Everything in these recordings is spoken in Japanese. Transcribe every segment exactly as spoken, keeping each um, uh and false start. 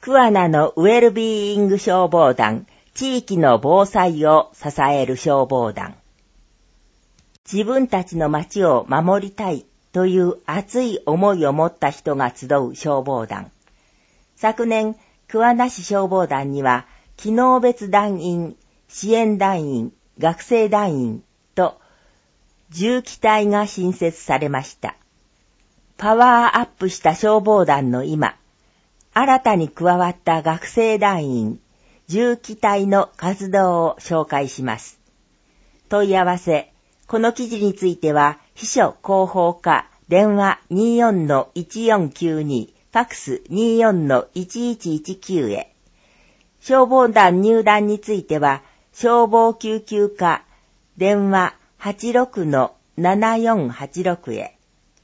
桑名のウェルビーイング消防団、地域の防災を支える消防団。自分たちの町を守りたいという熱い思いを持った人が集う消防団。昨年、桑名市消防団には、機能別団員、支援団員、学生団員と重機隊が新設されました。パワーアップした消防団の今、新たに加わった学生団員、重機隊の活動を紹介します。問い合わせ、この記事については、秘書広報課、電話 にじゅうよんのいちよんきゅうに、ファックス にじゅうよんのいちいちいちきゅう へ。消防団入団については、消防救急課、電話 はちろくのななよんはちろく へ。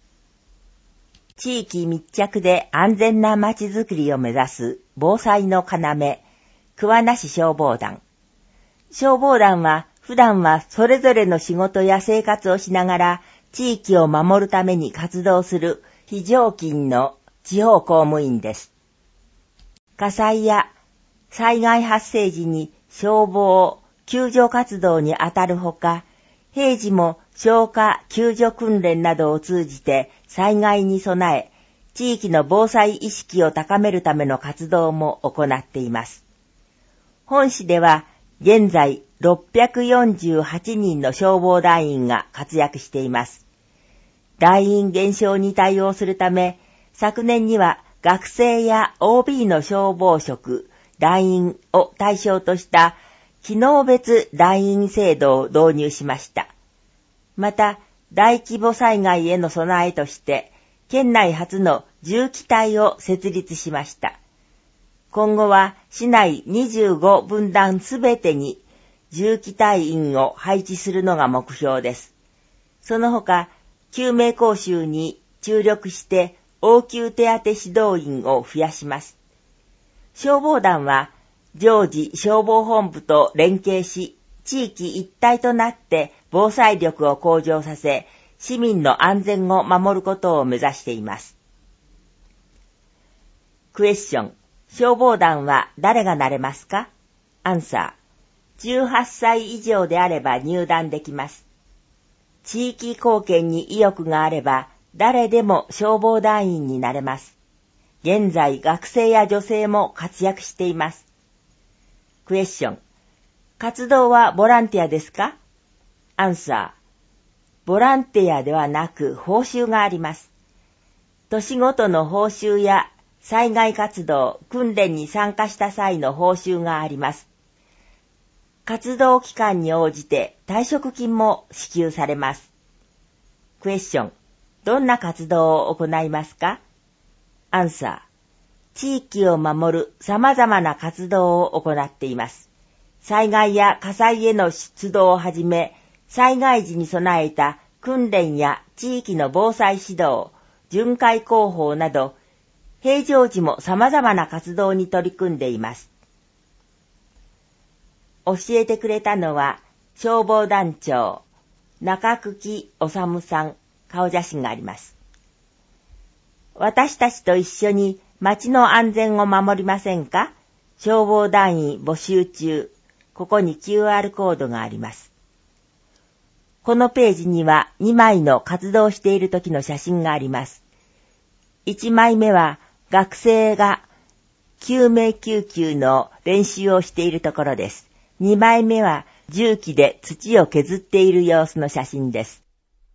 地域密着で安全なまちづくりを目指す防災の要、桑名市消防団。消防団は普段はそれぞれの仕事や生活をしながら地域を守るために活動する非常勤の地方公務員です。火災や災害発生時に消防、救助活動に当たるほか、平時も消火、救助訓練などを通じて災害に備え、地域の防災意識を高めるための活動も行っています。本市では現在ろっぴゃくよんじゅうはちにんの消防団員が活躍しています。団員減少に対応するため、昨年には学生や オービー の消防職、団員を対象とした機能別団員制度を導入しました。また、大規模災害への備えとして、県内初の重機隊を設立しました。今後は市内にじゅうごぶんだんすべてに重機隊員を配置するのが目標です。その他、救命講習に注力して応急手当指導員を増やします。消防団は常時消防本部と連携し、地域一体となって防災力を向上させ、市民の安全を守ることを目指しています。クエスチョン。消防団は誰がなれますか？アンサー。じゅうはっさい以上であれば入団できます。地域貢献に意欲があれば、誰でも消防団員になれます。現在、学生や女性も活躍しています。クエスチョン。活動はボランティアですか？アンサー。ボランティアではなく報酬があります。年ごとの報酬や災害活動、訓練に参加した際の報酬があります。活動期間に応じて退職金も支給されます。クエスチョン。どんな活動を行いますか？アンサー。地域を守る様々な活動を行っています。災害や火災への出動をはじめ、災害時に備えた訓練や地域の防災指導、巡回広報など、平常時も様々な活動に取り組んでいます。教えてくれたのは、消防団長、中久喜治さん、顔写真があります。私たちと一緒に町の安全を守りませんか？消防団員募集中。ここに キューアール コードがあります。このページにはにまいの活動している時の写真があります。いちまいめは学生が救命救急の練習をしているところです。にまいめは重機で土を削っている様子の写真です。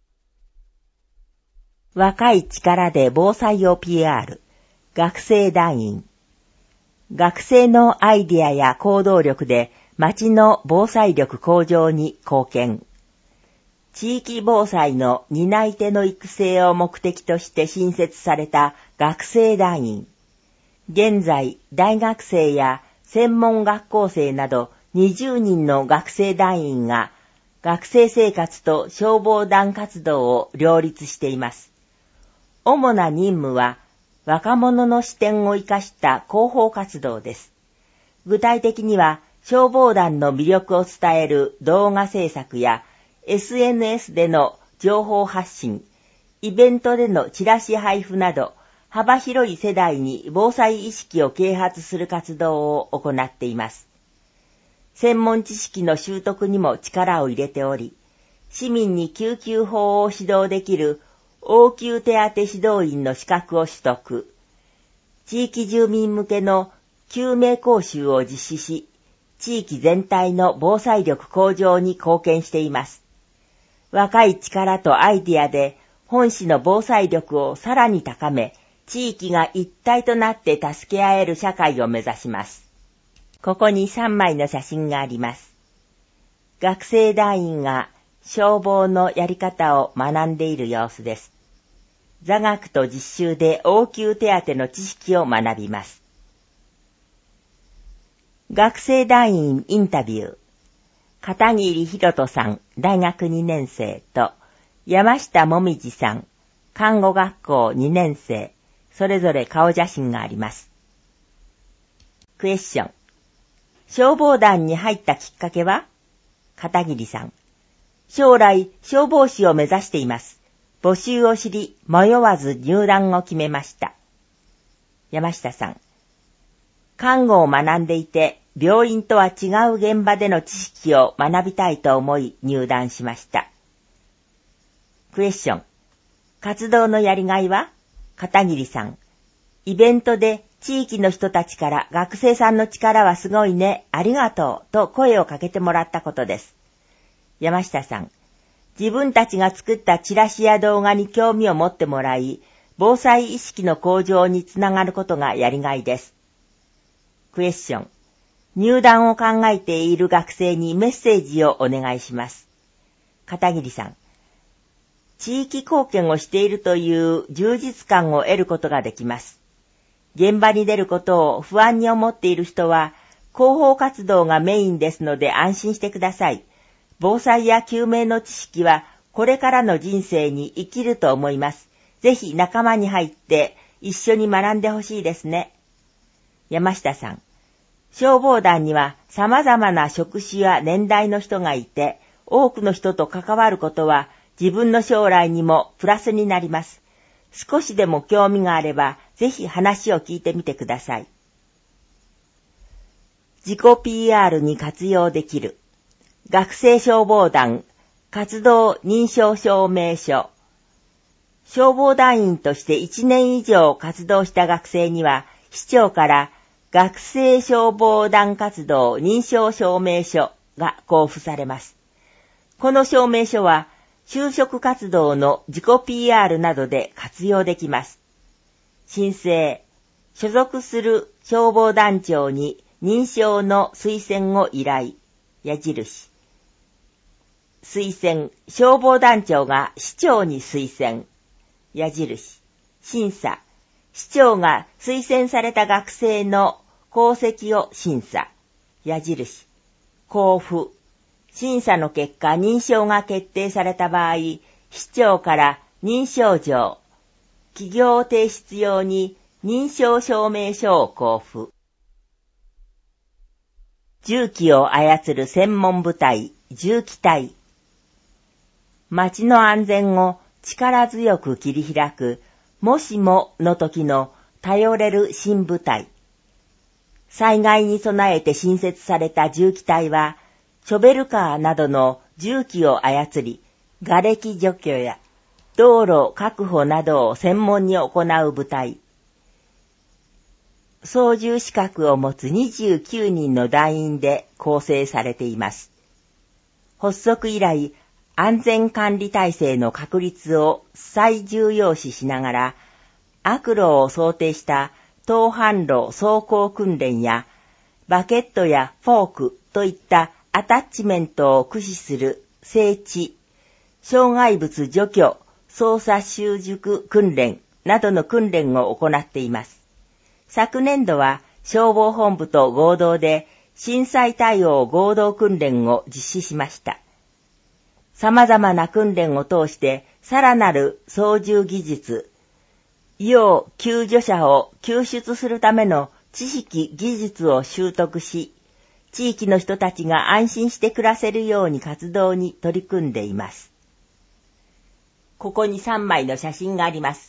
若い力で防災を ピーアール。学生団員。学生のアイデアや行動力で町の防災力向上に貢献。地域防災の担い手の育成を目的として新設された学生団員。現在、大学生や専門学校生などにじゅうにんの学生団員が学生生活と消防団活動を両立しています。主な任務は若者の視点を生かした広報活動です。具体的には消防団の魅力を伝える動画制作や エスエヌエス での情報発信、イベントでのチラシ配布など幅広い世代に防災意識を啓発する活動を行っています。専門知識の習得にも力を入れており、市民に救急法を指導できる応急手当指導員の資格を取得、地域住民向けの救命講習を実施し、地域全体の防災力向上に貢献しています。若い力とアイディアで本市の防災力をさらに高め、地域が一体となって助け合える社会を目指します。ここにさんまいの写真があります。学生団員が消防のやり方を学んでいる様子です。座学と実習で応急手当の知識を学びます。学生団員インタビュー。片桐博人さん、大学にねん生と山下もみじさん、看護学校にねん生、それぞれ顔写真があります。クエスチョン。消防団に入ったきっかけは？片桐さん。将来消防士を目指しています。募集を知り、迷わず入団を決めました。山下さん。看護を学んでいて、病院とは違う現場での知識を学びたいと思い入団しました。クエスチョン。活動のやりがいは？片桐さん。イベントで地域の人たちから学生さんの力はすごいね、ありがとうと声をかけてもらったことです。山下さん。自分たちが作ったチラシや動画に興味を持ってもらい、防災意識の向上につながることがやりがいです。クエスチョン。入団を考えている学生にメッセージをお願いします。片桐さん。地域貢献をしているという充実感を得ることができます。現場に出ることを不安に思っている人は、広報活動がメインですので安心してください。防災や救命の知識はこれからの人生に生きると思います。ぜひ仲間に入って一緒に学んでほしいですね。山下さん。消防団には様々な職種や年代の人がいて、多くの人と関わることは自分の将来にもプラスになります。少しでも興味があれば、ぜひ話を聞いてみてください。自己 ピーアール に活用できる。学生消防団活動認証証明書。消防団員としていちねん以上活動した学生には、市長から学生消防団活動認証証明書が交付されます。この証明書は、就職活動の自己 ピーアール などで活用できます。申請、所属する消防団長に認証の推薦を依頼、矢印。推薦、消防団長が市長に推薦、矢印。審査、市長が推薦された学生の功績を審査、矢印。交付。審査の結果、認証が決定された場合、市長から認証状、企業提出用に認証証明書を交付。重機を操る専門部隊、重機隊。町の安全を力強く切り開く、もしもの時の頼れる新部隊。災害に備えて新設された重機隊は、ショベルカーなどの重機を操り、瓦礫除去や道路確保などを専門に行う部隊。操縦資格を持つにじゅうきゅうにんの団員で構成されています。発足以来、安全管理体制の確立を最重要視しながら、悪路を想定した当販路走行訓練や、バケットやフォークといったアタッチメントを駆使する整地、障害物除去、操作習熟訓練などの訓練を行っています。昨年度は消防本部と合同で震災対応合同訓練を実施しました。様々な訓練を通してさらなる操縦技術、要救助者を救出するための知識技術を習得し、地域の人たちが安心して暮らせるように活動に取り組んでいます。ここにさんまいの写真があります。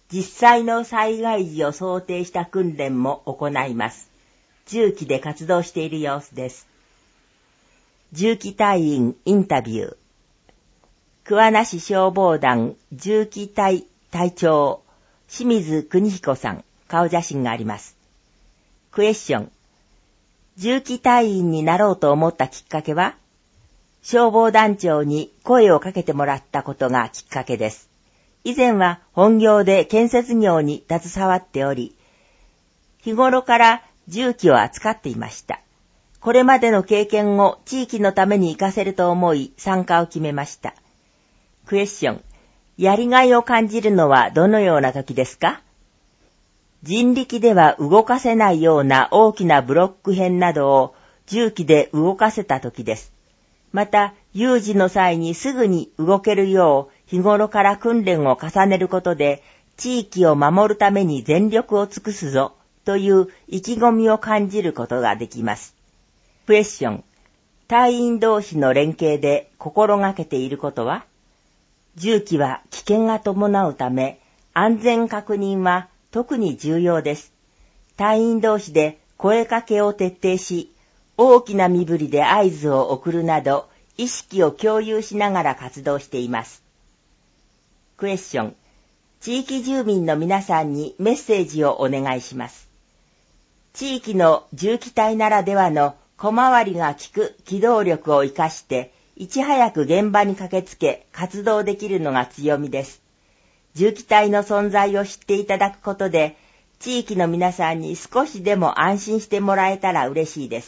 実際の災害時を想定した訓練も行います。重機で活動している様子です。重機隊員インタビュー。桑名市消防団重機隊隊長、清水邦彦さん、顔写真があります。クエスチョン。重機隊員になろうと思ったきっかけは、消防団長に声をかけてもらったことがきっかけです。以前は本業で建設業に携わっており、日頃から重機を扱っていました。これまでの経験を地域のために活かせると思い参加を決めました。クエスチョン。やりがいを感じるのはどのような時ですか？人力では動かせないような大きなブロック片などを重機で動かせた時です。また、有事の際にすぐに動けるよう日頃から訓練を重ねることで地域を守るために全力を尽くすぞという意気込みを感じることができます。クエスチョン。隊員同士の連携で心がけていることは？重機は危険が伴うため安全確認は特に重要です。隊員同士で声かけを徹底し、大きな身振りで合図を送るなど意識を共有しながら活動しています。クエスチョン。地域住民の皆さんにメッセージをお願いします。地域の重機隊ならではの小回りが利く機動力を生かしていち早く現場に駆けつけ活動できるのが強みです。重機隊の存在を知っていただくことで地域の皆さんに少しでも安心してもらえたら嬉しいです。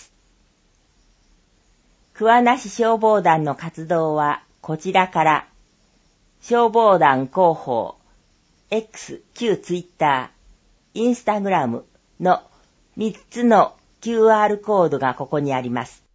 桑名市消防団の活動はこちらから、消防団広報、X、旧ツイッター、インスタグラムのみっつの キューアール コードがここにあります。